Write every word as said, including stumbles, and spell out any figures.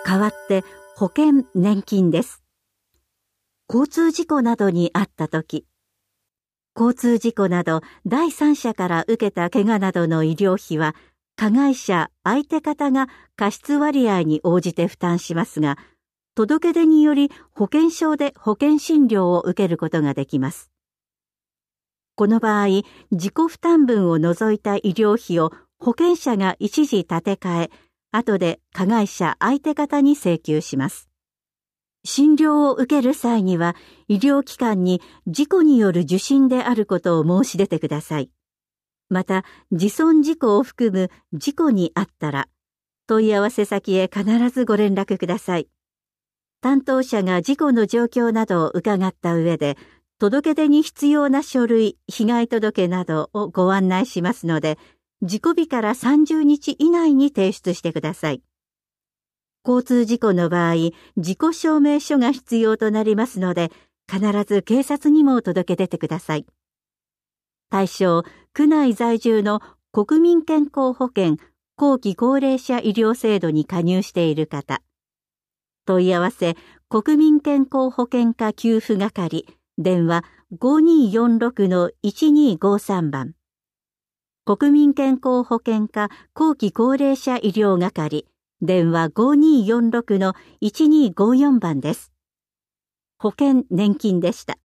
代わって保険年金です。交通事故などにあったとき、交通事故など第三者から受けた怪我などの医療費は、加害者、相手方が過失割合に応じて負担しますが、届け出により保険証で保険診療を受けることができます。この場合、自己負担分を除いた医療費を保険者が一時立て替え、後で加害者、相手方に請求します。診療を受ける際には、医療機関に事故による受診であることを申し出てください。また、自損事故を含む事故にあったら、問い合わせ先へ必ずご連絡ください。担当者が事故の状況などを伺った上で、届け出に必要な書類、被害届などをご案内しますので、事故日からさんじゅうにち以内に提出してください。交通事故の場合、事故証明書が必要となりますので、必ず警察にも届け出てください。対象、区内在住の国民健康保険後期高齢者医療制度に加入している方。問い合わせ、国民健康保険課給付係、電話 ごにーよんろくのいちにーごさん 番。国民健康保険課後期高齢者医療係、電話 ごにーよんろくのいちにーごよん 番です。保険年金でした。